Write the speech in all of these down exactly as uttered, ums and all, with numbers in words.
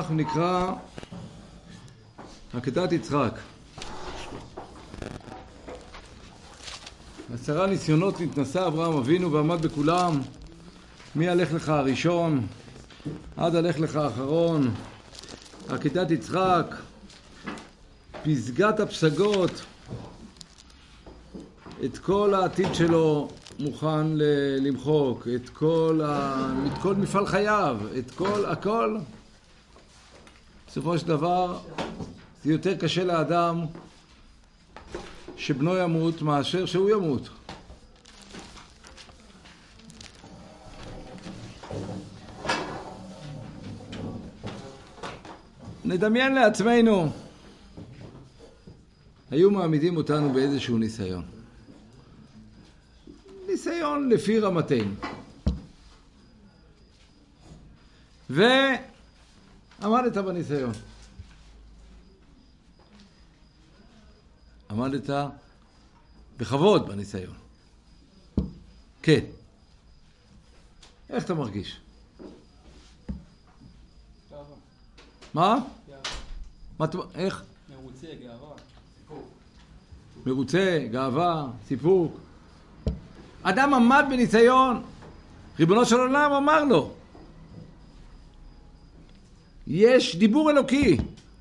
אנחנו נקרא עקדת יצחק. עשרה ניסיונות נתנסה אברהם אבינו ועמד בכולם, מי הלך לך הראשון עד הלך לך האחרון. עקדת יצחק, פסגת הפסגות, את כל העתיד שלו מוכן למחוק, את כל, ה... את כל מפעל חייו, את כל הכל. בסופו של דבר זה יותר קשה לאדם שבנו ימות מאשר שהוא ימות. נדמיין לעצמנו, היו מעמידים אותנו באיזשהו ניסיון. ניסיון לפי רמתנו. ועמדת בניסיון. עמדת בכבוד בניסיון. כן. איך אתה מרגיש? גאווה. מה? גאווה. מה? איך? מרוצה, גאווה. סיפוק. מרוצה, גאווה, סיפוק. אדם עמד בניסיון, ריבונו של עולם אמר לו, יש דיבור אלוקי.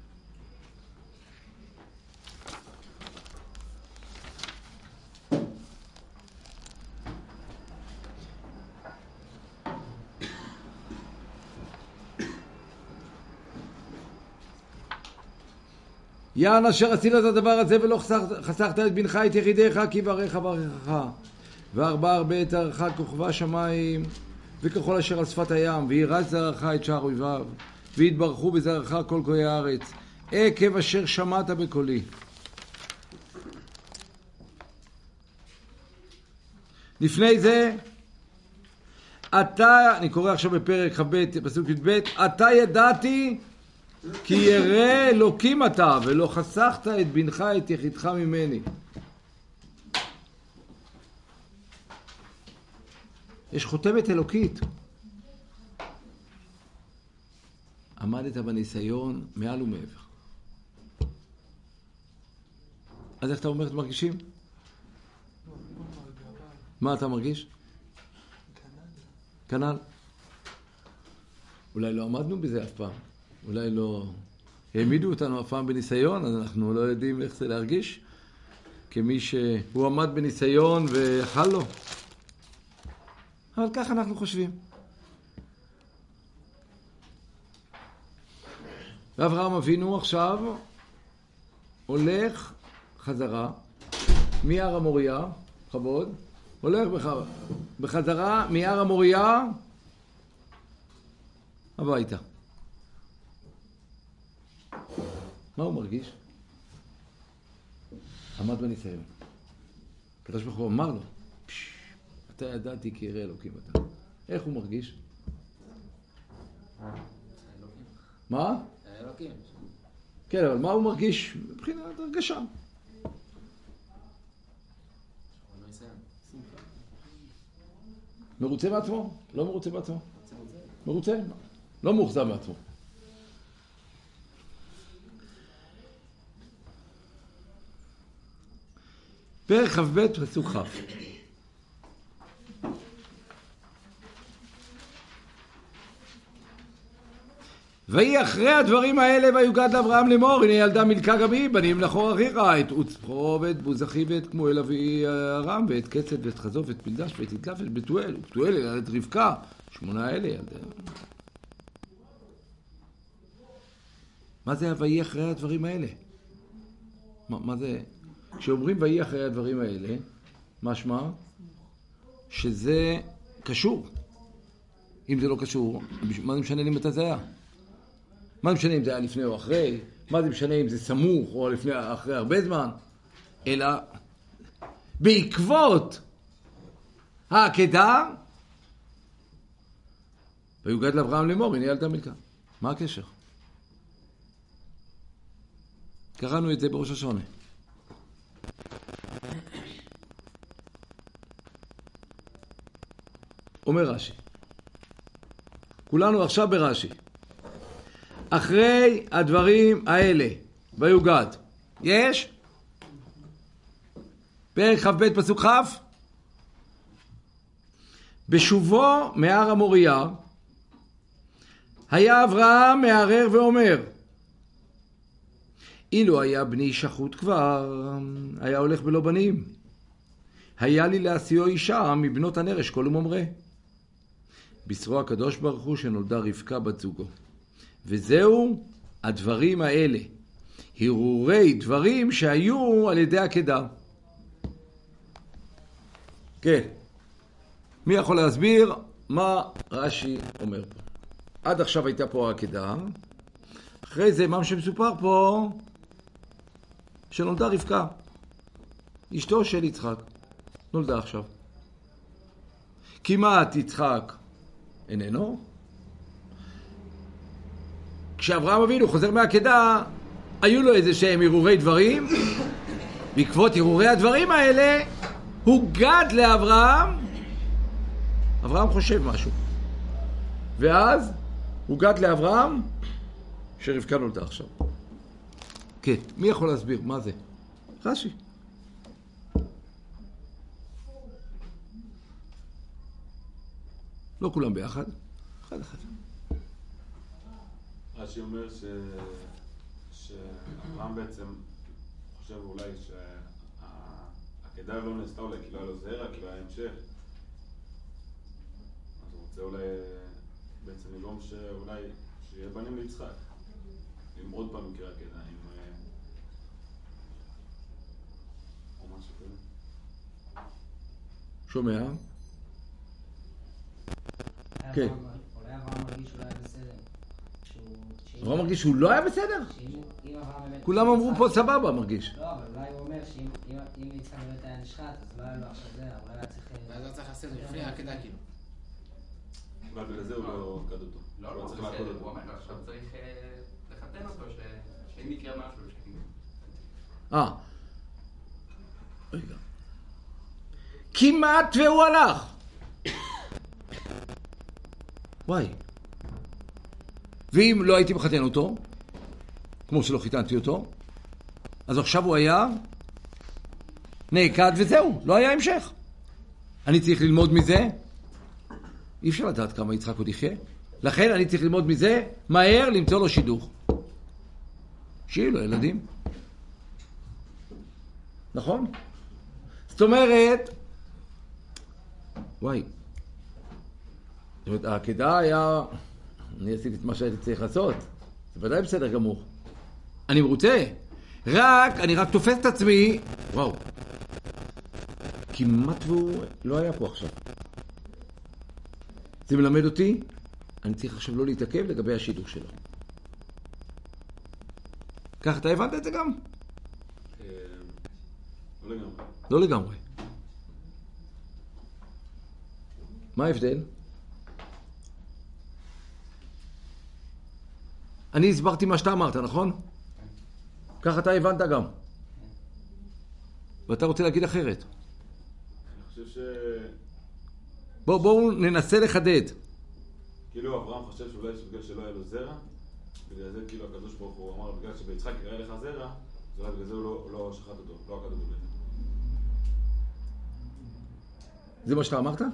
יען אשר עשית את הדבר הזה ולא חסכת את בנך את יחידיך כי ברך ברכך וארבע הרבה את ערך כוכבה שמיים וככל אשר על שפת הים וירש זרעך את שער אויביו והתברכו בזרעך כל גויי הארץ עקב אשר שמעת בקולי. לפני זה אתה, אני קורא עכשיו בפרק ח' פסוק י"ב, אתה ידעתי כי ירא אלוקים אתה ולא חסכת את בנך את יחידך ממני. יש חותמת אלוקית. עמדת בניסיון מעל ומעבר. אז איך אתה אומר, אתם מרגישים? מה אתה מרגיש? כנ"ל. אולי לא עמדנו בזה אף פעם. אולי לא העמידו אותנו אף פעם בניסיון, אז אנחנו לא יודעים איך זה להרגיש. כמי שהוא עמד בניסיון ויכל לו. אבל כך אנחנו חושבים. ואברהם אבינו עכשיו הולך חזרה מהר המוריה, כבוד, הולך בחזרה מהר המוריה הביתה. מה הוא מרגיש? עמד בניסיון. הקדוש ברוך הוא אמר לו, אתה ידעתי כי ירא אלוקים אתה. איך הוא מרגיש? מה? אלוקים. כן, אבל מה הוא מרגיש? מבחינת הרגשה. מרוצה בעצמו? לא מרוצה בעצמו? מרוצה? לא מאוכזב בעצמו. פרק כ"ב פסוק כ'. ויהי אחרי הדברים האלה ויוגד לאברהם לאמור, הנה ילדה מילכה גם היא בנים לחור אחיך, את עוץ בכורו ואת בוז אחי ואת כמואל אבי ארם ואת קצת ואת חזוף ואת פלדש ואת יתקף ואת בתואל ובתואל ילדת רבקה, שמונה אלה ילדה. מה זה ויהי אחרי הדברים האלה? מה, מה זה? כשאומרים ויהי אחרי הדברים האלה, משמע שזה קשור. אם זה לא קשור, מה זה משנה לי מתי זה היה? מה זה משנה אם זה היה לפני או אחרי? מה זה משנה אם זה סמוך או לפני, אחרי הרבה זמן? אלא בעקבות העקדה ויוגד לאברהם לאמור, הנה ילדה מילכה. מה הקשר? קראנו את זה בראש השונה. אומר רש"י, כולנו עכשיו ברש"י, אחרי הדברים האלה, ויוגד. יש? פרק כ"ב פסוק כ'. בשובו מהר המוריה, היה אברהם מערער ואומר, אילו היה בני שחוט כבר, היה הולך בלא בנים. היה לי להשיאו אישה מבנות הנרש כל וממרא. בשרו הקדוש ברוך הוא שנולדה רבקה בת זוגו. וזהו הדברים האלה, הרהורי דברים שהיו על ידי עקדה. כן. מי יכול להסביר מה רש"י אומר פה? עד עכשיו הייתה פה העקדה, אחרי זה מה שמסופר פה, שנולדה רבקה, אשתו של יצחק, נולדה עכשיו. כמעט יצחק איננו. כשאברהם אבינו חוזר מהעקדה, היו לו איזה שהם הרהורי דברים, בעקבות הרהורי הדברים האלה, הוא גד לאברהם, אברהם חושב משהו. ואז הוא גד לאברהם שרבקה נולדה עכשיו. כן, מי יכול להסביר מה זה? רש"י. לא כולם ביחד, אחד אחד. רש"י אומר ש... שאברהם בעצם חושב אולי שהעקדה לא נעשתה אולי כי לא היה לו זרע, כי לא היה המשך. אז הוא רוצה אולי בעצם לגרום שאולי שיהיה בנים ליצחק. אם עוד פעם יקרה עקדה, אם... או משהו כזה. שומע? כן. אולי אברהם מרגיש שהוא לא היה בסדר. אברהם מרגיש שהוא לא היה בסדר? כולם אמרו פה סבבה מרגיש. לא, אבל אולי הוא אומר שאם יצחק באמת היה נשחט, אז לא היה לו עכשיו זרע, אולי היה צריך... ואז לא צריך לעשות לפני העקדה כאילו. אבל בגלל זה הוא לא קד אותו. לא, לא, בסדר, הוא אומר, עכשיו צריך לחתן אותו, שאם יקרה משהו, שכאילו. אה. רגע. כמעט והוא הלך. וואי. ואם לא הייתי מחתן אותו, כמו שלא חיתנתי אותו, אז עכשיו הוא היה נעקד וזהו, לא היה המשך. אני צריך ללמוד מזה, אי אפשר לדעת כמה יצחק עוד יחיה, לכן אני צריך ללמוד מזה, מהר למצוא לו שידוך. שיהיו לו ילדים. נכון? זאת אומרת, וואי, זאת אומרת, העקדה היה... אני עשיתי את מה שהייתי צריך לעשות. זה ודאי בסדר גמור. אני מרוצה. רק, אני רק תופס את עצמי. וואו. כמעט והוא לא היה פה עכשיו. זה מלמד אותי, אני צריך עכשיו לא להתעכב לגבי השידוך שלו. כך, אתה הבנת את זה גם? לא לגמרי. לא לגמרי. מה ההבדל? אני הסברתי מה שאתה אמרת, נכון? ככה אתה הבנת גם. ואתה רוצה להגיד אחרת. אני חושב ש... בואו בוא ננסה לחדד. כאילו אברהם חושב שאולי בגלל שלא היה לו זרע, בגלל זה כאילו הקדוש ברוך הוא אמר, בגלל שביצחק יראה לך זרע, אז אולי בגלל זה הוא לא, לא שחט אותו, לא עקד אותו בעצם. זה מה שאתה אמרת?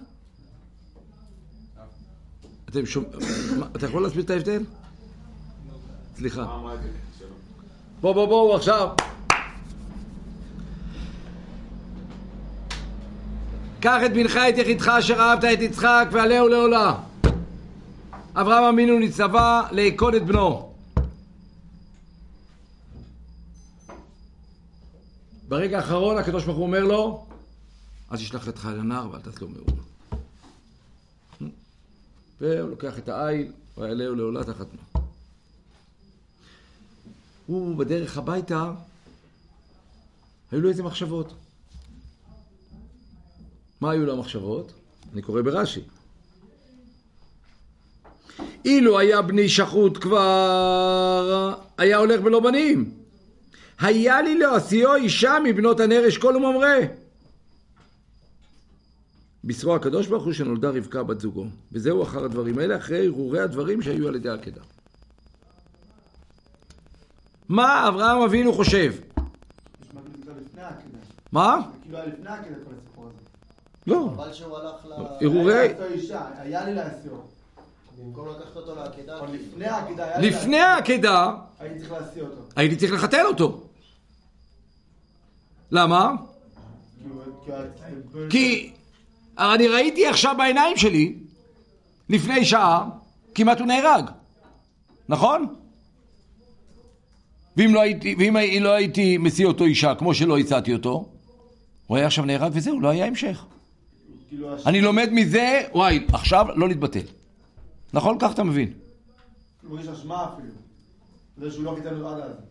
אתם שומע... אתה יכול להסביר את ההבדל? סליחה. מה אמרה את זה? שלום. בוא בוא בוא עכשיו. קח את בנך את יחידך אשר אהבת את יצחק ועלהו לעולה. אברהם אבינו נצטווה לעקוד את בנו. ברגע האחרון הקדוש ברוך הוא אומר לו, אז ישלח אותך לנהר ואל תעש לו מאומה. והוא לוקח את העיל ועלהו לעולה תחת בנו. הוא בדרך הביתה, היו לו איזה מחשבות. מה היו לו המחשבות? אני קורא ברש"י. אילו היה בני שחוט כבר, היה הולך בלא בנים. היה לי להשיאו אישה מבנות הנרש כל וממרא. בשרו הקדוש ברוך הוא שנולדה רבקה בת זוגו. וזהו אחר הדברים האלה, אחרי הרהורי הדברים שהיו על ידי העקדה. מה אברהם אבינו חושב? נשמע כאילו לפני העקדה. מה? כאילו היה לפני העקדה כל הסיפור הזה. לא. אבל שהוא הלך ל... הרהורי... היה אותו אישה, היה לי להסיעו. במקום לקחת אותו לעקדה... אבל לפני העקדה היה לי להסיעו. לפני העקדה הייתי צריך להסיע אותו. הייתי צריך לחתן אותו. למה? כי אני ראיתי עכשיו בעיניים שלי, לפני שעה, כמעט הוא נהרג. נכון? ואם לא הייתי, ואם לא הייתי מסיע אותו אישה, כמו שלא הצעתי אותו, הוא היה עכשיו נהרג וזהו, לא היה המשך. אני לומד מזה, וואי, עכשיו לא להתבטל. נכון? כך אתה מבין. הוא יש אשמה אפילו. זה שהוא לא חיתן לו עד אז.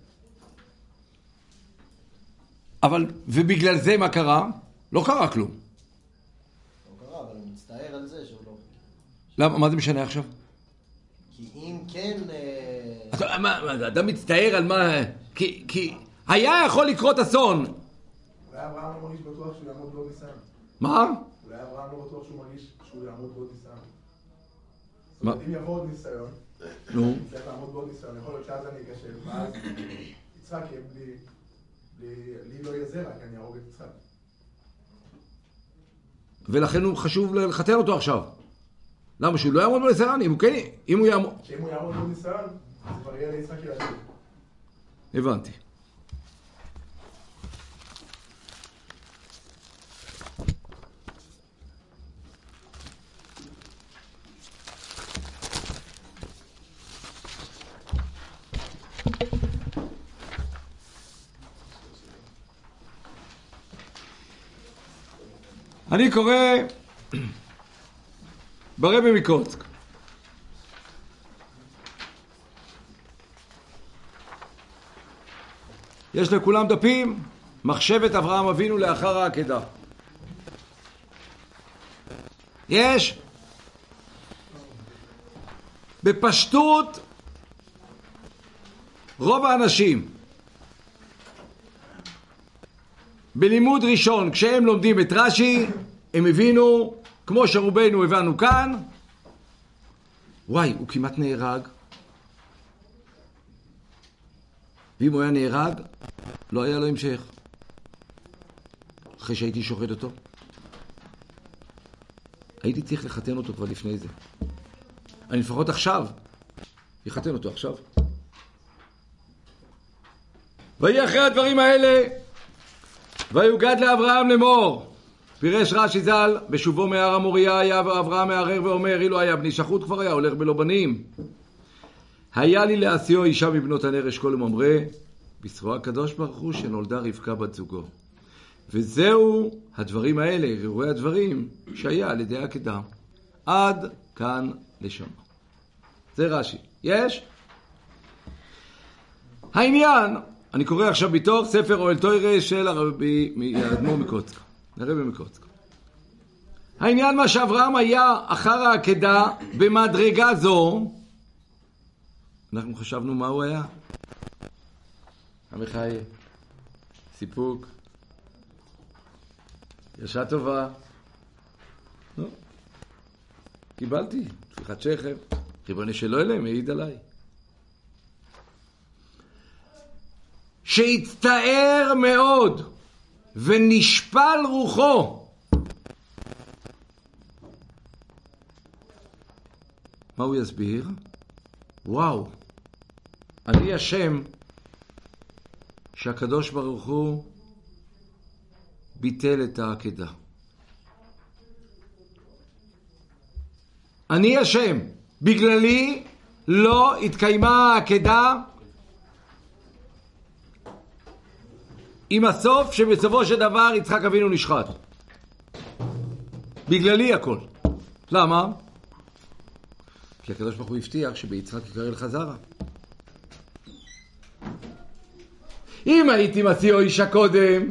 אבל, ובגלל זה מה קרה? לא קרה כלום. לא קרה, אבל הוא מצטער על זה שהוא לא... למה? מה זה משנה עכשיו? כי אם כן... אתה, מה, מה, אדם מצטער על מה... כי, כי היה יכול לקרות אסון. אולי אברהם לא מרגיש בטוח שהוא יעמוד בו ניסן. מה? אולי אברהם לא בטוח שהוא מרגיש שהוא יעמוד בו ניסן. זאת מה? אומרת, אם יבוא עוד ניסיון, נו. צריך לעמוד בו עוד ניסיון, יכול להיות שאז אני אקשב, ואז יצחק יהיה בלי... לי לא יהיה זרע, כי אני ארוג את יצחק. ולכן הוא חשוב לחתן אותו עכשיו. למה? שהוא לא יעמוד בניסיון? אם הוא כן... אם הוא יעמוד... שאם הוא יעמוד בו ניסיון, אז כבר יהיה ליצחק ילדים. הבנתי. אני קורא ברבי מקוצק. יש לכולם דפים, מחשבת אברהם אבינו לאחר העקדה. יש בפשטות רוב האנשים בלימוד ראשון, כשהם לומדים את רש"י, הם הבינו, כמו שרובנו הבנו כאן, וואי, הוא כמעט נהרג. ואם הוא היה נהרג, לא היה לו המשך. אחרי שהייתי שוחט אותו. הייתי צריך לחתן אותו כבר לפני זה. אני לפחות עכשיו, יחתן אותו עכשיו. ויהי אחרי הדברים האלה, ויוגד לאברהם לאמור. פירש רש"י ז"ל, בשובו מהר המוריה היה אברהם מערער ואומר, אילו היה בני שחוט כבר היה הולך בלא בנים. היה לי להסיעו אישה מבנות הנר אשכול וממרא, בזרוע הקדוש ברוך הוא שנולדה רבקה בת זוגו. וזהו הדברים האלה, אירועי הדברים, שהיה על ידי העקדה. עד כאן לשמה. זה רש"י. יש? העניין, אני קורא עכשיו בתוך ספר אוהל תורה של הרבי האדמו"ר מקוצק. הרבי מקוצק. העניין מה שאברהם היה אחר העקדה במדרגה זו, אנחנו חשבנו מה הוא היה. עמיחי, סיפוק, ירשה טובה. לא. קיבלתי, תפיחת שכם. ריבונו של עולם העיד עליי. שהצטער מאוד ונשפל רוחו. מה הוא יסביר? וואו, אני השם שהקדוש ברוך הוא ביטל את העקדה. אני השם, בגללי לא התקיימה העקדה עם הסוף שבסופו של דבר יצחק אבינו נשחט. בגללי הכל. למה? כי הקדוש ברוך הוא הבטיח שביצחק יקרא לך זרע. אם הייתי מסיע אישה קודם,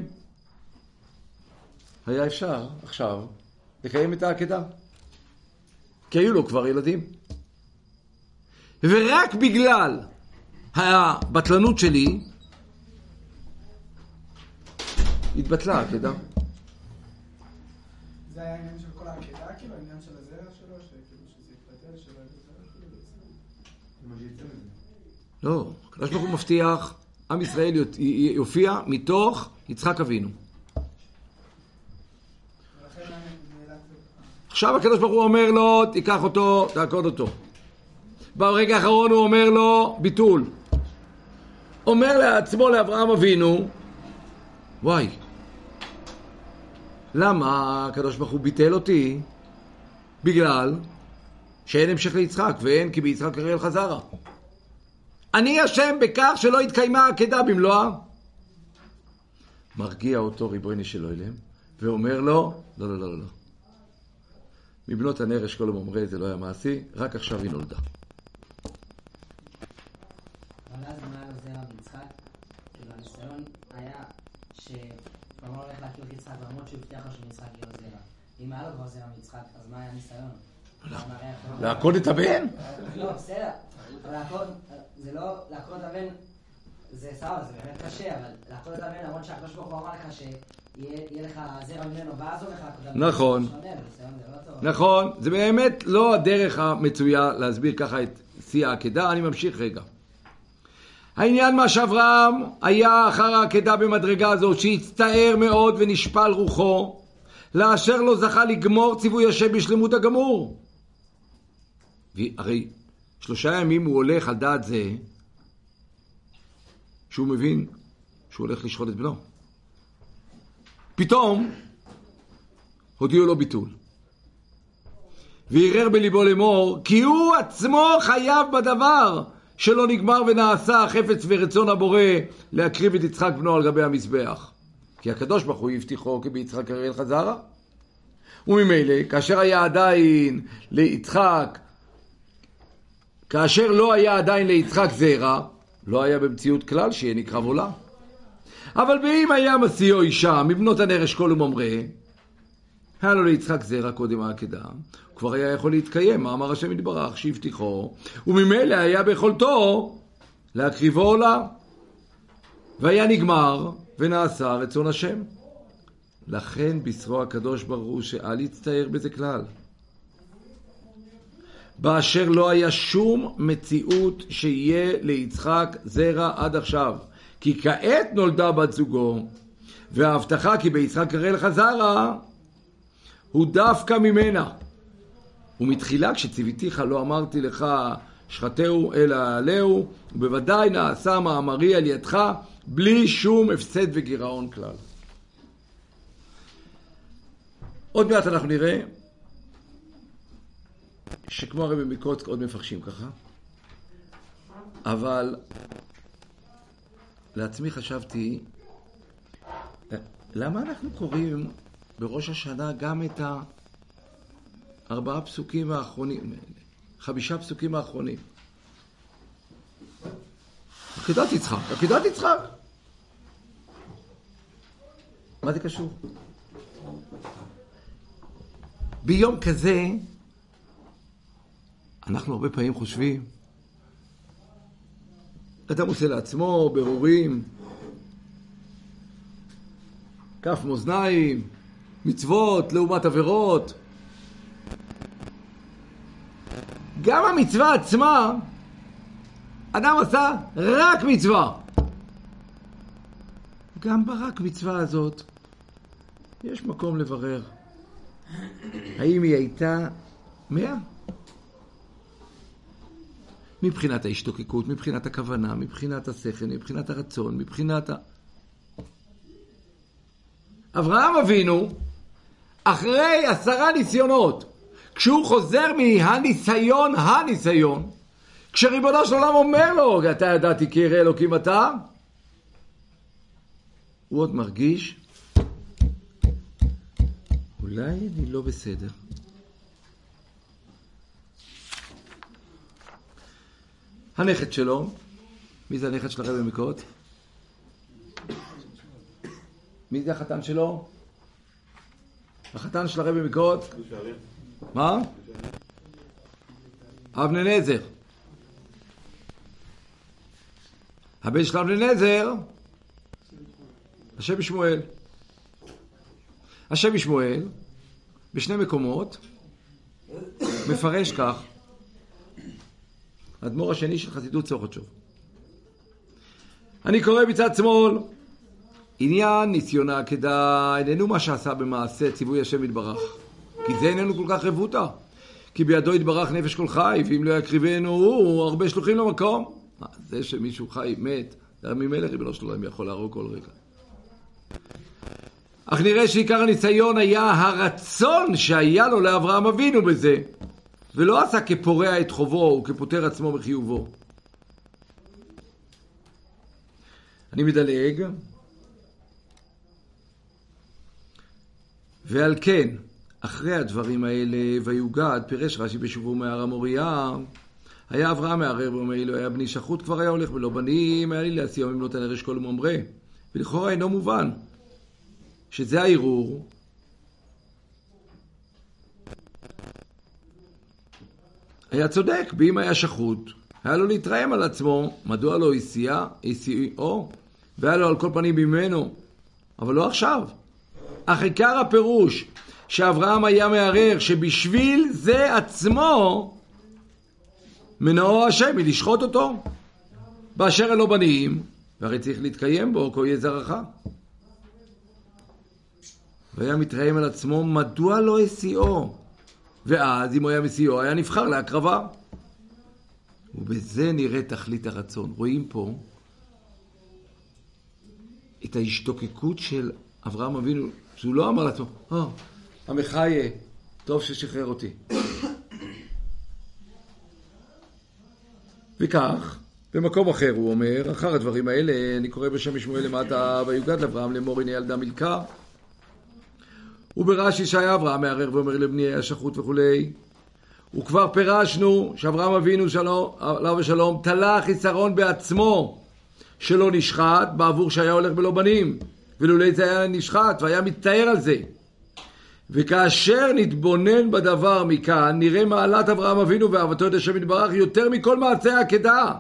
היה אפשר עכשיו לקיים את העקדה. כי היו לו כבר ילדים. ורק בגלל הבטלנות שלי, התבטלה העקדה. זה היה העניין של כל העקדה, כאילו העניין של הזרע שלו, שכאילו שזה יתבטל, שלא יתבטל, כאילו מה שיצא מזה? לא, הקדוש ברוך הוא מבטיח עם ישראל יופיע מתוך יצחק אבינו. עכשיו הקדוש ברוך הוא אומר לו, תיקח אותו, תעקוד אותו. ברגע האחרון הוא אומר לו, ביטול. אומר לעצמו, לאברהם אבינו, וואי, למה הקדוש ברוך הוא ביטל אותי? בגלל שאין המשך ליצחק, ואין כי ביצחק קרא לך זרע. אני אשם בכך שלא התקיימה העקדה במלואה. מרגיע אותו ריבונו של עולם, ואומר לו, לא, לא, לא, לא. מבנות הנר אשכול וממרא זה לא היה מעשי, רק עכשיו היא נולדה. אבל אז מה היה לו זרע ביצחק? כאילו הניסיון היה שכבר לא הולך להכיר את יצחק, למרות שהוא הבטיח לו שמיצחק יהיה לו זרע. אם היה לו כבר זרע מיצחק, אז מה היה הניסיון? לעקוד את הבן? לא, בסדר. אבל זה לא, לעקוד את הבן, זה סבבה, זה באמת קשה, אבל לעקוד את הבן, למרות שהקדוש ברוך הוא אמר לך שיהיה לך זרע ממנו, ואז הולך לעקוד את הבן. נכון. נכון, זה באמת לא הדרך המצויה להסביר ככה את שיא העקדה. אני ממשיך רגע. העניין מה שאברהם היה אחר העקדה במדרגה הזאת, שהצטער מאוד ונשפל רוחו, לאשר לא זכה לגמור ציווי השם בשלמות הגמור. הרי שלושה ימים הוא הולך על דעת זה, שהוא מבין שהוא הולך לשחוט את בנו. פתאום הודיעו לו ביטול. וערער בליבו לאמור, כי הוא עצמו חייב בדבר שלא נגמר ונעשה חפץ ורצון הבורא להקריב את יצחק בנו על גבי המזבח. כי הקדוש ברוך הוא הבטיחו כי ביצחק קרא לך זרע. וממילא, כאשר היה עדיין ליצחק, כאשר לא היה עדיין ליצחק זרע, לא היה במציאות כלל שיהיה נקרב עולה. אבל באם היה מסיעו אישה מבנות הנר אשכול וממרא, היה לו ליצחק זרע קודם העקדה, הוא כבר היה יכול להתקיים, מה אמר השם יתברך שהבטיחו, וממילא היה ביכולתו להקריבו עולה. והיה נגמר ונעשה רצון השם. לכן בישרו הקדוש ברוך הוא שאל יצטער בזה כלל. באשר לא היה שום מציאות שיהיה ליצחק זרע עד עכשיו. כי כעת נולדה בת זוגו, וההבטחה כי ביצחק קרא לך זרע, הוא דווקא ממנה. ומתחילה כשציוויתיך לא אמרתי לך שחטהו אלא עליהו, ובוודאי נעשה מאמרי על ידך בלי שום הפסד וגירעון כלל. עוד מעט אנחנו נראה שכמו הרבי מקוצק עוד מפרשים ככה, אבל לעצמי חשבתי, למה אנחנו קוראים בראש השנה גם את הארבעה פסוקים האחרונים, חמישה פסוקים האחרונים? עקדת יצחק, עקדת יצחק. מה זה קשור? ביום כזה, אנחנו הרבה פעמים חושבים, אדם עושה לעצמו ברורים, כף מאזניים, מצוות לעומת עבירות. גם המצווה עצמה, אדם עשה רק מצווה. גם ברק מצווה הזאת, יש מקום לברר. האם היא הייתה מאה? מבחינת ההשתוקקות, מבחינת הכוונה, מבחינת השכל, מבחינת הרצון, מבחינת ה... אברהם אבינו, אחרי עשרה ניסיונות, כשהוא חוזר מהניסיון, הניסיון, כשריבונו של עולם אומר לו, אתה ידעתי כי ירא אלוקים אתה, הוא עוד מרגיש, אולי אני לא בסדר. הנכד שלו, מי זה הנכד של הרבי מקוץ? מי זה החתן שלו? החתן של הרבי מקוץ? מה? אבני נזר. הבן של אבני נזר, השם שמואל. השם שמואל, בשני מקומות, מפרש כך, האדמו"ר השני של חסידות צורכצ'וב. אני קורא בצד שמאל. עניין ניסיון העקדה איננו מה שעשה במעשה ציווי השם יתברך, כי זה איננו כל כך רבותא, כי בידו יתברך נפש כל חי, ואם לא יקריבנו הוא הרבה שלוחים למקום. זה שמישהו חי מת, זה ממלך ריבונו של עולם יכול להרוג כל רגע. אך נראה שעיקר הניסיון היה הרצון שהיה לו לאברהם אבינו בזה, ולא עשה כפורע את חובו וכפוטר עצמו מחיובו. אני מדלג. ועל כן, אחרי הדברים האלה, ויוגד, פירש רש"י בשובו מהר המוריה, היה אברהם מערער ואומר לו, היה בני שחוט, כבר היה הולך ולא בנים, היה לי להסיע אם לא תנר אשכול וממרא. ולכאורה אינו מובן, שזה הערעור, היה צודק, באם היה שחוט, היה לו להתרעם על עצמו, מדוע לא הסיע, הסיעו, והיה לו על כל פנים ממנו, אבל לא עכשיו. אך עיקר הפירוש שאברהם היה מערער שבשביל זה עצמו מנעו השם מלשחוט אותו באשר אלו בנים, והרי צריך להתקיים בו כה יהיה זרעך. והיה מתרעם על עצמו מדוע לא הסיעו, ואז אם הוא היה מסיעו היה נבחר להקרבה. ובזה נראה תכלית הרצון. רואים פה את ההשתוקקות של אברהם אבינו, שהוא לא אמר לעצמו, אה, המחיה, טוב ששחרר אותי. וכך, במקום אחר הוא אומר, אחר הדברים האלה, אני קורא בשם שמואל למטה, ויוגד לאברהם לאמור, הנה ילדה מילכה. וברש"י שהיה אברהם מערער ואומר לבני היה שחוט וכולי. וכבר פירשנו שאברהם אבינו שלום, עליו ושלום, תלה חיסרון בעצמו שלא נשחט, בעבור שהיה הולך בלא בנים. ולולי זה היה נשחט והיה מתאר על זה. וכאשר נתבונן בדבר מכאן, נראה מעלת אברהם אבינו ואהבתו את השם יתברך יותר מכל מעשה העקדה.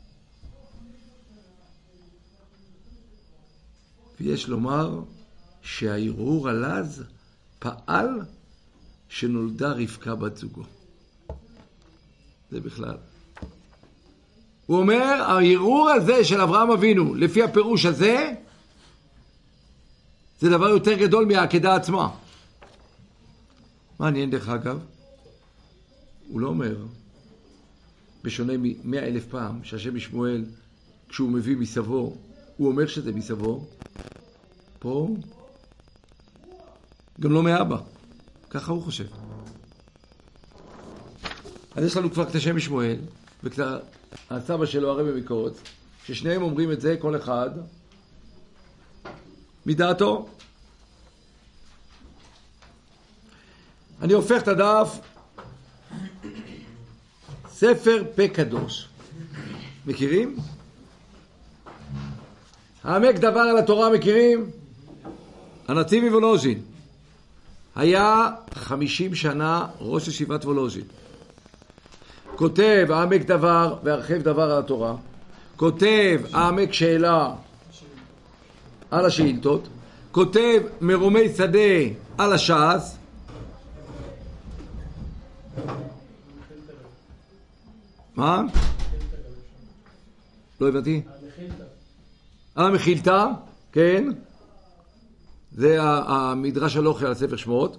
ויש לומר שהערעור הלז פעל שנולדה רבקה בת זוגו. זה בכלל. הוא אומר, הערעור הזה של אברהם אבינו, לפי הפירוש הזה, זה דבר יותר גדול מהעקדה עצמה. מעניין דרך אגב, הוא לא אומר, בשונה ממאה אלף פעם, שהשם משמואל, כשהוא מביא מסבו, הוא אומר שזה מסבו, פה, גם לא מאבא. ככה הוא חושב. אז יש לנו כבר את השם משמואל, וכבר הסבא שלו הרבי מקוץ, ששניהם אומרים את זה, כל אחד, מדעתו. אני הופך את הדף, ספר פה קדוש. מכירים? העמק דבר על התורה מכירים? הנציב וולוז'ין. היה חמישים שנה ראש ישיבת וולוז'ין. כותב העמק דבר והרחב דבר על התורה. כותב העמק שאלה על השאילתות. כותב מרומי שדה על הש"ס. מה? לא הבנתי. על המחילתא, כן. זה המדרש הלוכי על ספר שמות.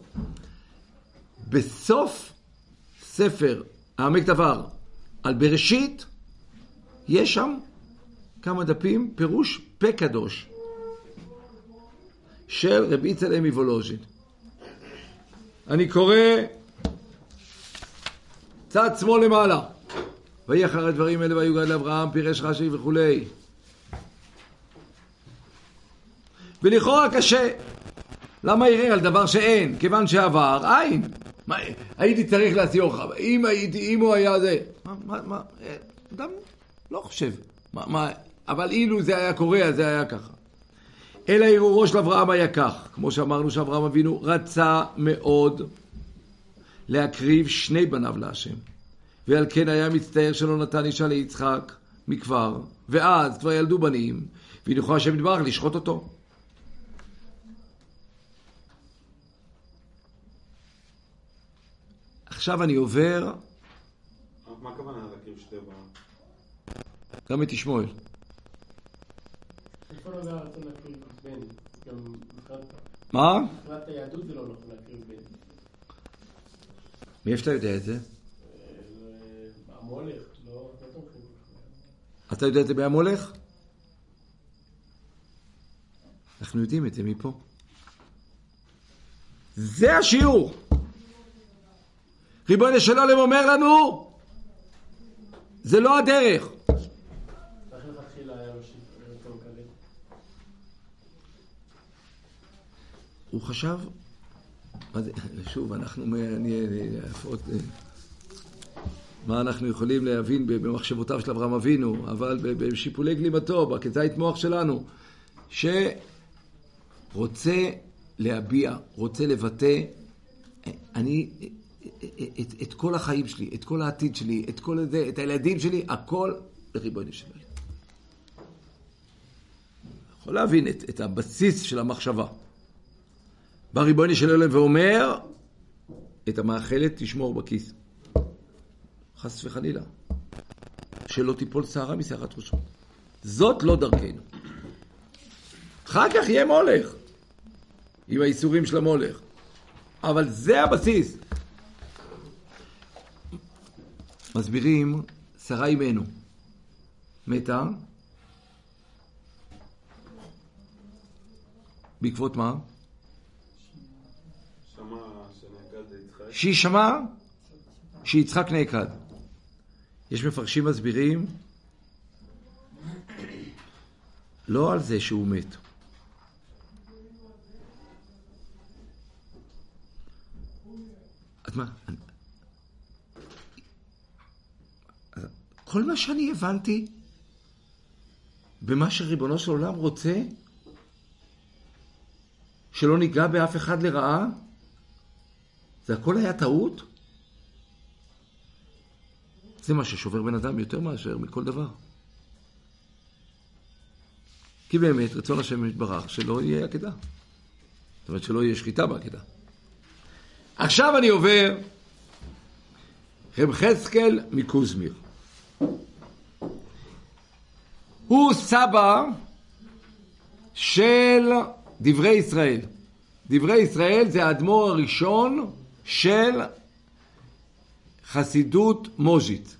בסוף ספר העמק דבר על בראשית, יש שם כמה דפים, פירוש פה קדוש של רבי יצחק מוולוז'ין. אני קורא צד שמאל למעלה. ויהי אחר הדברים האלה ויוגד לאברהם, פירש רש"י וכולי. ולכאורה קשה. למה יראה על דבר שאין? כיוון שעבר, אין. מה, הייתי צריך להסיעוך. אם הייתי, אם הוא היה זה. מה, מה, מה, אדם לא חושב. מה, מה, אבל אילו זה היה קורה, אז זה היה ככה. אלא ערעורו של אברהם היה כך. כמו שאמרנו שאברהם אבינו רצה מאוד להקריב שני בניו להשם. ועל כן היה מצטער שלא נתן אישה ליצחק מכבר. ואז כבר ילדו בנים. והניחו השם יתברך לשחוט אותו. עכשיו אני עובר... מה הכוונה להקריב שתי בנות? גם את ישמעאל. איפה לא זה הרצון להקריב בן? גם מבחינת... מה? מבחינת היהדות זה לא נכון להקריב בן. מאיפה אתה יודע את זה? המולך, לא... לא תומכים. אתה יודע את זה מהמולך? אנחנו יודעים את זה מפה. זה השיעור. ריבונו של עולם אומר לנו, זה לא הדרך. איך לכתחילה היה לו שיפור כאלה? הוא חשב, מה זה, שוב, אנחנו, אני, מה אנחנו יכולים להבין במחשבותיו של אברהם אבינו, אבל בשיפולי גלימתו, בכזית מוח שלנו, שרוצה להביע, רוצה לבטא, אני, את, את כל החיים שלי, את כל העתיד שלי, את כל זה, את הילדים שלי, הכל לריבונו של עולם. יכול להבין את, את הבסיס של המחשבה. בא ריבונו של עולם ואומר, את המאכלת תשמור בכיס. חס וחלילה. שלא תיפול שערה משערת ראשו. זאת לא דרכנו. אחר כך יהיה מולך. עם האיסורים של המולך. אבל זה הבסיס. מסבירים, שרה אימנו. מתה. בעקבות מה? שמע שנעקד יצחק. שהיא שמעה שיצחק נעקד. יש מפרשים מסבירים לא על זה שהוא מת. אז מה? כל מה שאני הבנתי במה שריבונו של עולם רוצה שלא ניגע באף אחד לרעה, זה הכל היה טעות. זה מה ששובר בן אדם יותר מאשר מכל דבר. כי באמת רצון השם יתברך שלא יהיה עקדה. זאת אומרת שלא יהיה שחיטה בעקדה. עכשיו אני עובר רב חזקאל מקוזמיר. הוא סבא של דברי ישראל. דברי ישראל זה האדמו"ר הראשון של חסידות מוז'ית.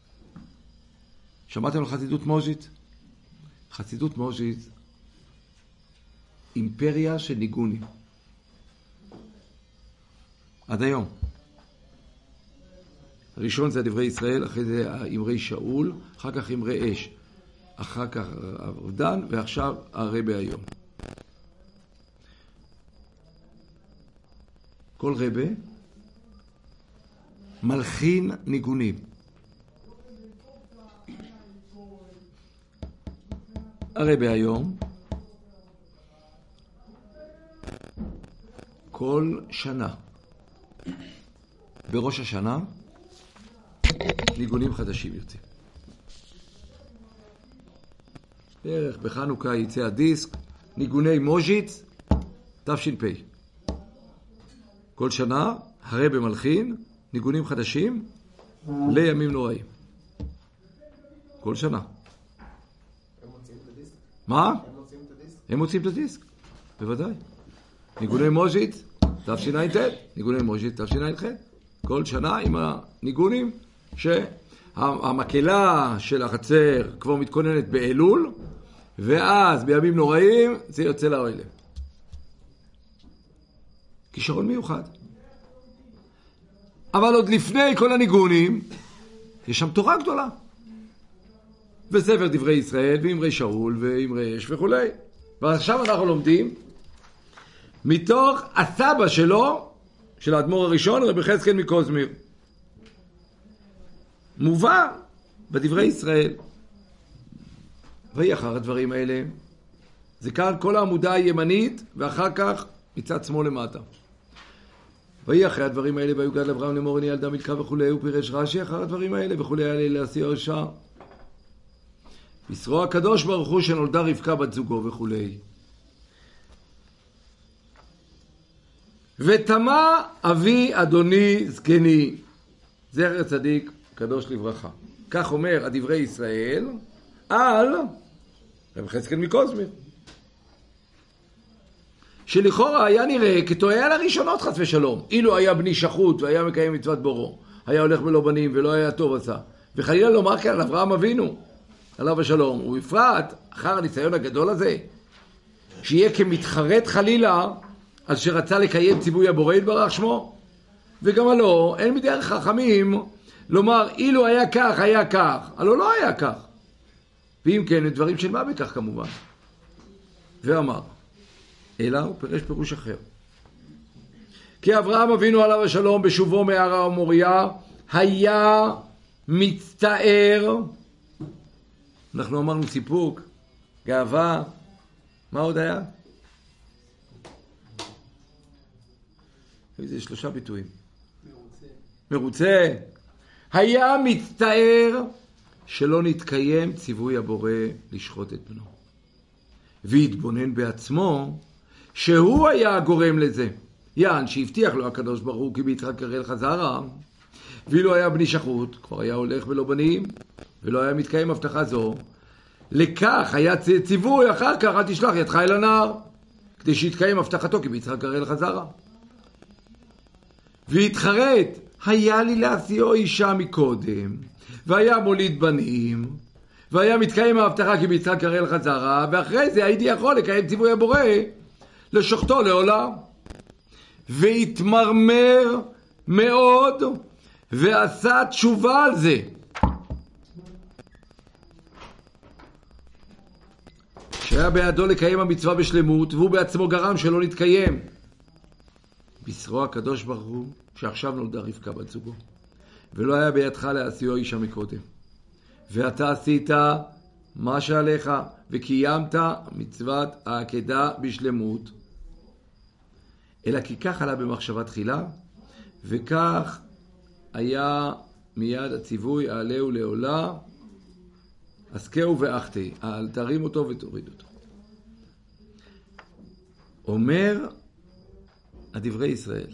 שמעתם על חסידות מוז'ית? חסידות מוז'ית, אימפריה של ניגונים. עד היום. הראשון זה דברי ישראל, אחרי זה אמרי שאול, אחר כך אמרי אש, אחר כך אבדן, ועכשיו הרבי היום. כל רבי מלחין ניגונים. הרבי היום כל שנה בראש השנה ניגונים חדשים יוצאים. בערך בחנוכה יצא הדיסק ניגוני מוז'ית תש"פ. כל שנה הרבי מלחין ניגונים חדשים לימים נוראים. כל שנה. הם מוצאים את הדיסק? מה? הם מוצאים את הדיסק? הם מוצאים את הדיסק, בוודאי. ניגוני מוז'ית תשע"ט, ניגוני מוז'ית תשע"ח. כל שנה עם הניגונים שהמקהלה של החצר כבר מתכוננת באלול, ואז בימים נוראים זה יוצא לאוהל. כישרון מיוחד. אבל עוד לפני כל הניגונים יש שם תורה גדולה. וספר דברי ישראל ואמרי שאול ואמרי אש וכו'. ועכשיו אנחנו לומדים מתוך הסבא שלו, של האדמו"ר הראשון, רבי חזקאל מקוזמיר. מובא בדברי ישראל. ויהי אחר הדברים האלה. זה כאן כל העמודה הימנית, ואחר כך מצד שמאל למטה. ויהי אחרי הדברים האלה, ויוגד לאברהם לאמור אני ילדה מלכה וכולי, ופירש רש"י אחר הדברים האלה וכולי, היה לי להשיא הרשע. ישרו הקדוש ברוך הוא שנולדה רבקה בת זוגו וכולי. ותמה אבי אדוני זקני, זכר צדיק קדוש לברכה. כך אומר הדברי ישראל על רב חזקאל מקוזמיר. שלכאורה היה נראה כטועה על הראשונות חס ושלום. אילו היה בני שחוט והיה מקיים מצוות בורו, היה הולך בלא בנים ולא היה טוב עשה. וחלילה לומר כאן על אברהם אבינו, עליו השלום, ובפרט אחר הניסיון הגדול הזה, שיהיה כמתחרט חלילה על שרצה לקיים ציווי הבורא יתברך שמו. וגם הלא, אין מדרך חכמים לומר אילו היה כך, היה כך. הלא לא היה כך. ואם כן, דברים של מה בכך כמובן. ואמר, אלא הוא פירש פירוש אחר. כי אברהם אבינו עליו השלום בשובו מהר המוריה היה מצטער. אנחנו אמרנו סיפוק, גאווה, מה עוד היה? זה שלושה ביטויים. מרוצה. מרוצה. היה מצטער שלא נתקיים ציווי הבורא לשחוט את בנו. והתבונן בעצמו שהוא היה הגורם לזה. יען שהבטיח לו הקדוש ברוך הוא כי ביצחק יראה לך זרע, ואילו היה בני שחוט, כבר היה הולך ולא בנים, ולא היה מתקיים הבטחה זו, לכך היה ציווי אחר כך אל תשלח ידך אל הנער, כדי שיתקיים הבטחתו כי ביצחק יראה לך זרע. והתחרט, היה לי להשיאו אישה מקודם, והיה מוליד בנים, והיה מתקיים ההבטחה כי ביצחק יראה לך זרע, ואחרי זה הייתי יכול לקיים ציווי הבורא לשוחטו לעולם. והתמרמר מאוד ועשה תשובה על זה. שהיה בידו לקיים המצווה בשלמות, והוא בעצמו גרם שלא נתקיים. בשרו הקדוש ברוך הוא שעכשיו נולדה רבקה בת זוגו, ולא היה בידך להשיאו אישה מקודם. ואתה עשית מה שעליך, וקיימת מצוות העקדה בשלמות. אלא כי כך עלה במחשבה תחילה, וכך היה מיד הציווי העלהו לעולה, עסקהו ואחתי, אל תרים אותו ותוריד אותו. אומר הדברי ישראל,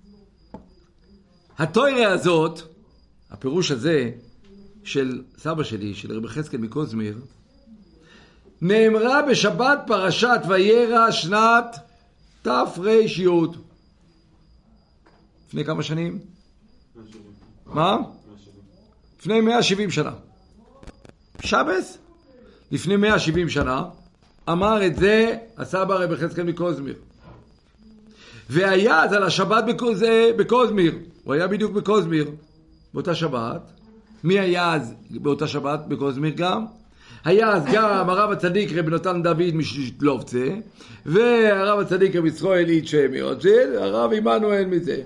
התורה הזאת, הפירוש הזה של סבא שלי, של רבי חזקאל מקוזמיר, נאמרה בשבת פרשת וירא שנת תר"י. לפני כמה שנים? מה? לפני מאה ושבעים שנה. שבס? לפני מאה ושבעים שנה אמר את זה הסבא רבי חזקאל מקוזמיר. והיה אז על השבת בקוז... בקוזמיר. הוא היה בדיוק בקוזמיר באותה שבת. מי היה אז באותה שבת בקוזמיר גם? היה אז גם הרב הצדיק רב נתן דוד משלובצה, והרב הצדיק רב ישראל איצ'ה מיוצ'ל, הרב עמנואל מזה.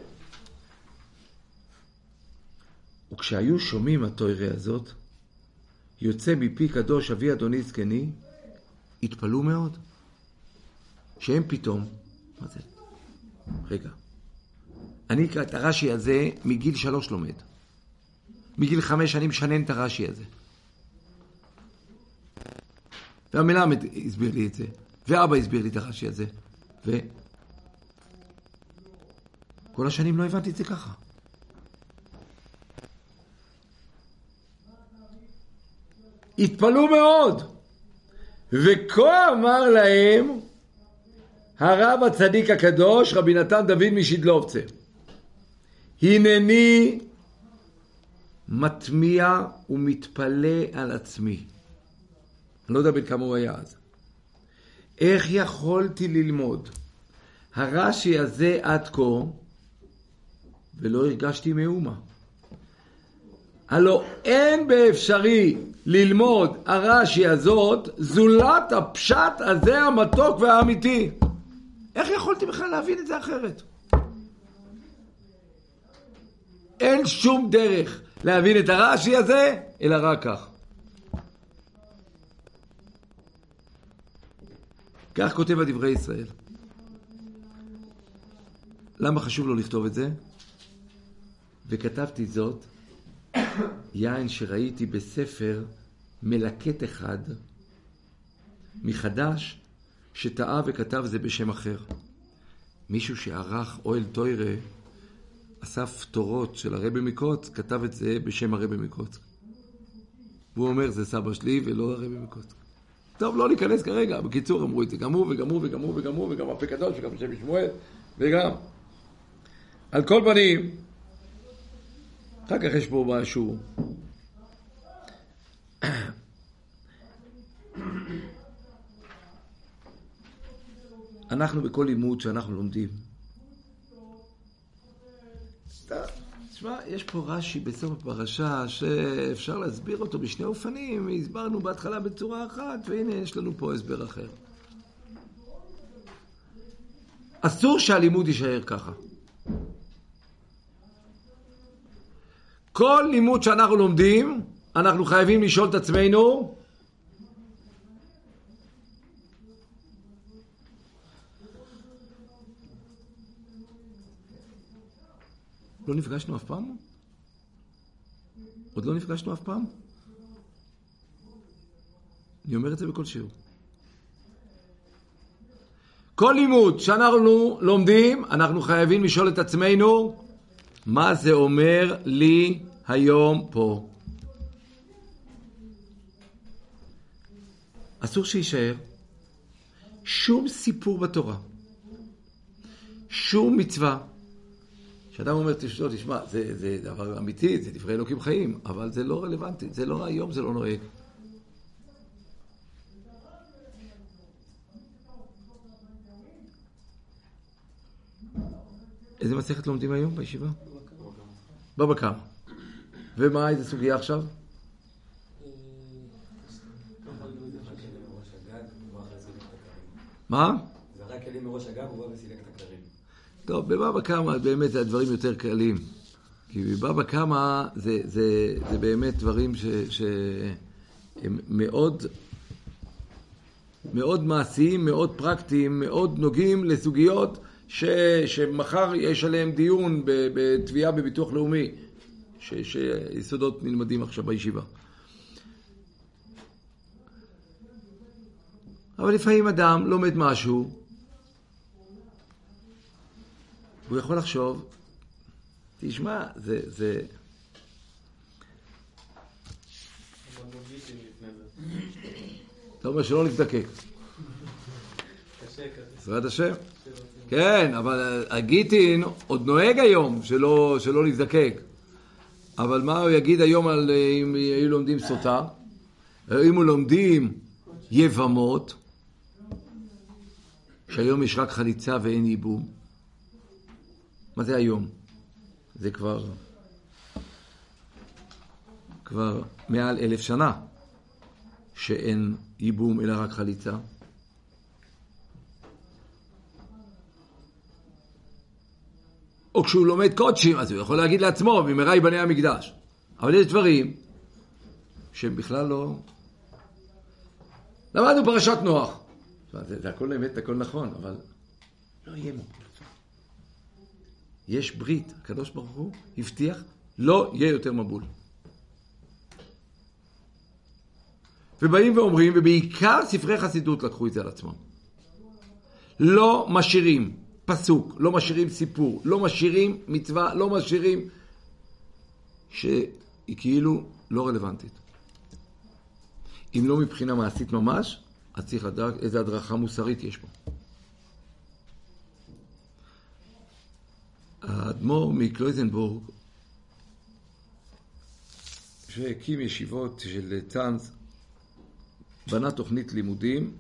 וכשהיו שומעים התורה הזאת, יוצא מפי קדוש אבי אדוני זקני, התפלאו מאוד. שהם פתאום, מה זה? רגע. אני אקרא את הרש"י הזה מגיל שלוש לומד. מגיל חמש אני משנן את הרש"י הזה. והמלמד הסביר לי את זה, ואבא הסביר לי את הרש"י הזה, וכל השנים לא הבנתי את זה ככה. התפלאו מאוד, וכה אמר להם הרב הצדיק הקדוש רבי נתן דוד משדלובצה, הנני מטמיע ומתפלא על עצמי. אני לא יודע בין כמה הוא היה אז. איך יכולתי ללמוד הרש"י הזה עד כה ולא הרגשתי מאומה? הלא אין באפשרי ללמוד הרש"י הזאת זולת הפשט הזה המתוק והאמיתי. איך יכולתי בכלל להבין את זה אחרת? אין שום דרך להבין את הרש"י הזה אלא רק כך. כך כותב הדברי ישראל. למה חשוב לו לכתוב את זה? וכתבתי זאת יין שראיתי בספר מלקט אחד מחדש שטעה וכתב זה בשם אחר. מישהו שערך אוהל תוירה, אסף תורות של הרבי מקוץ, כתב את זה בשם הרבי מקוץ. והוא אומר זה סבא שלי ולא הרבי מקוץ. טוב, לא ניכנס כרגע. בקיצור, אמרו את זה. גם הוא וגם הוא וגם הוא וגם הוא וגם הפה קדוש וגם שם שמואל וגם. על כל פנים, אחר כך יש פה משהו. אנחנו בכל לימוד שאנחנו לומדים. תשמע, יש פה רש"י בסוף הפרשה שאפשר להסביר אותו בשני אופנים. הסברנו בהתחלה בצורה אחת, והנה יש לנו פה הסבר אחר. אסור שהלימוד יישאר ככה. כל לימוד שאנחנו לומדים, אנחנו חייבים לשאול את עצמנו, לא נפגשנו אף פעם? עוד לא נפגשנו אף פעם? אני אומר את זה בכל שיעור. כל לימוד שאנחנו לומדים, אנחנו חייבים לשאול את עצמנו, מה זה אומר לי היום פה? אסור שישאר שום סיפור בתורה, שום מצווה, שאדם אומר, תשמע, תשמע, זה, זה דבר אמיתי, זה דברי אלוקים חיים, אבל זה לא רלוונטי, זה לא היום, זה לא נוהג. איזה מסכת לומדים היום בישיבה? בבא קמא. ומה, איזה סוגיה עכשיו? מה? זה רק כלים מראש הגב, הוא בא וסילק את הכלרים. טוב, בבבא קמא באמת זה הדברים יותר קלים. כי בבבא קמא זה, זה, זה באמת דברים ש, שהם מאוד, מאוד מעשיים, מאוד פרקטיים, מאוד נוגעים לסוגיות ש, שמחר יש עליהם דיון בתביעה בביטוח לאומי, ש, שיסודות נלמדים עכשיו בישיבה. אבל לפעמים אדם לומד משהו, הוא יכול לחשוב, תשמע, זה, זה... אתה אומר שלא נזדקק. בעזרת השם. כן, אבל הגיטין עוד נוהג היום שלא, שלא נזדקק. אבל מה הוא יגיד היום על אם היו לומדים סוטה? אם הוא לומדים יבמות, שהיום יש רק חליצה ואין ייבום. מה זה היום? זה כבר כבר מעל אלף שנה שאין ייבום אלא רק חליצה. או כשהוא לומד קודשים, אז הוא יכול להגיד לעצמו, במהרה ייבנה המקדש. אבל יש דברים שהם בכלל לא... למדנו פרשת נוח. זה, זה הכל אמת, הכל נכון, אבל לא יהיה מובול. יש ברית, הקדוש ברוך הוא הבטיח, לא יהיה יותר מבול. ובאים ואומרים, ובעיקר ספרי חסידות לקחו את זה על עצמם. לא משאירים פסוק, לא משאירים סיפור, לא משאירים מצווה, לא משאירים שהיא כאילו לא רלוונטית. אם לא מבחינה מעשית ממש, אז צריך לדעת איזה הדרכה מוסרית יש פה. האדמו"ר מקלויזנבורג, שהקים ישיבות של צאנז, בנה תוכנית לימודים,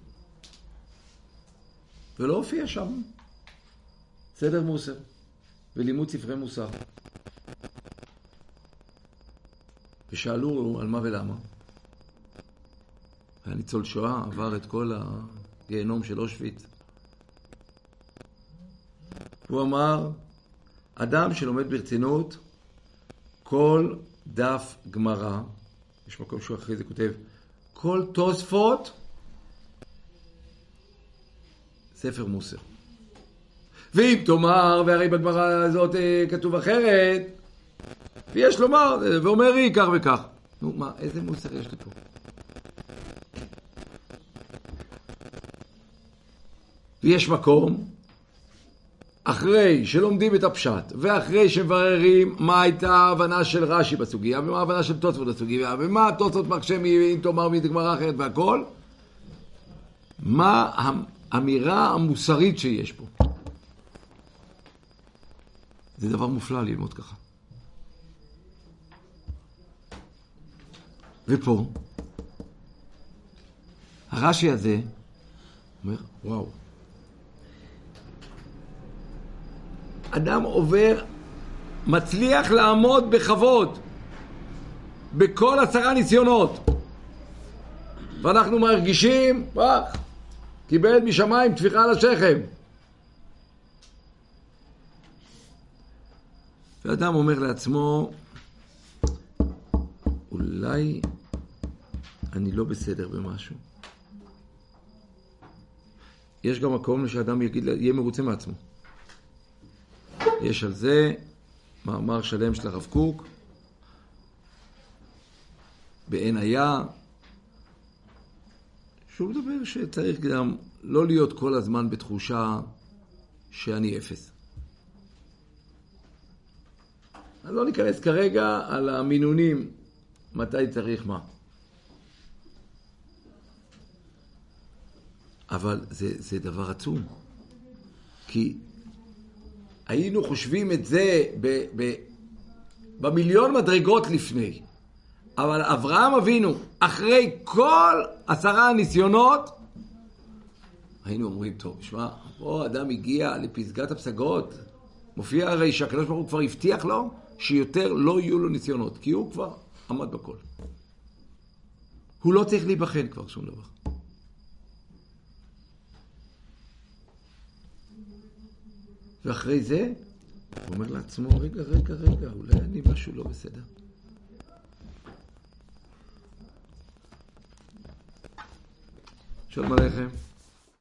ולא הופיע שם סדר מוסר ולימוד ספרי מוסר. ושאלו על מה ולמה. היה ניצול שואה, עבר את כל הגיהנום של אושוויץ. הוא אמר, אדם שלומד ברצינות, כל דף גמרא, יש מקום שהוא אחרי זה כותב, כל תוספות, ספר מוסר. ואם תאמר, והרי בגמרא הזאת כתוב אחרת, ויש לומר, ואומר היא כך וכך. נו, מה, איזה מוסר יש לי פה? ויש מקום, אחרי שלומדים את הפשט, ואחרי שמבררים מה הייתה ההבנה של רש"י בסוגיה, ומה ההבנה של תוספות בסוגיה, ומה התוספות מקשה אם תאמר מגמרא אחרת והכל, מה האמירה המוסרית שיש פה? זה דבר מופלא ללמוד ככה. ופה, הרש"י הזה אומר, וואו, אדם עובר, מצליח לעמוד בכבוד בכל עשרה ניסיונות, ואנחנו מרגישים, וואו, קיבל משמיים תפיחה על השכם. ואדם אומר לעצמו, אולי אני לא בסדר במשהו. יש גם מקום שאדם יגיד, יהיה מרוצה מעצמו. יש על זה מאמר שלם של הרב קוק, בעין היה, שהוא מדבר שצריך גם לא להיות כל הזמן בתחושה שאני אפס. אז לא ניכנס כרגע על המינונים, מתי צריך מה. אבל זה, זה דבר עצום. כי היינו חושבים את זה ב, ב, במיליון מדרגות לפני. אבל אברהם אבינו, אחרי כל עשרה ניסיונות, היינו אומרים, טוב, שמע, פה אדם הגיע לפסגת הפסגות, מופיע הרי שהקדוש ברוך הוא כבר הבטיח לו, שיותר לא יהיו לו ניסיונות, כי הוא כבר עמד בכל. הוא לא צריך להיבחן כבר שום דבר. ואחרי זה, הוא אומר לעצמו, רגע, רגע, רגע, אולי אני משהו לא בסדר. שלום עליכם.